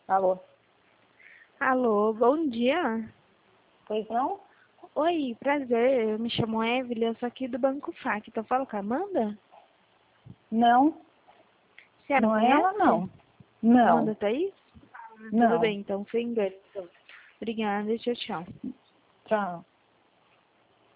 Alô? Alô, bom dia. Pois não? Oi, prazer. Eu me chamo Evelyn, eu sou aqui do Banco FAC. Eu falo com a Amanda? Não, A senhora não é ela conhece? não. Não, Amanda Thaís? Tudo não. bem, então, foi engano. Obrigada, tchau, tchau. Tchau.